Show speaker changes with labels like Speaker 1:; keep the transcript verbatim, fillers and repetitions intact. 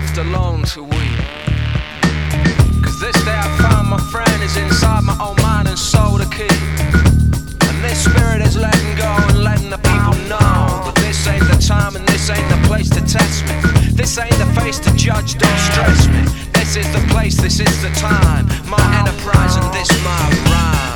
Speaker 1: left alone to weep. Cause this day I found my friend is inside my own mind and soul to keep. And this spirit is letting go and letting the people know that this ain't the time and this ain't the place to test me. This ain't the face to judge, don't stress me. This is the place, this is the time. My enterprise and this my rhyme.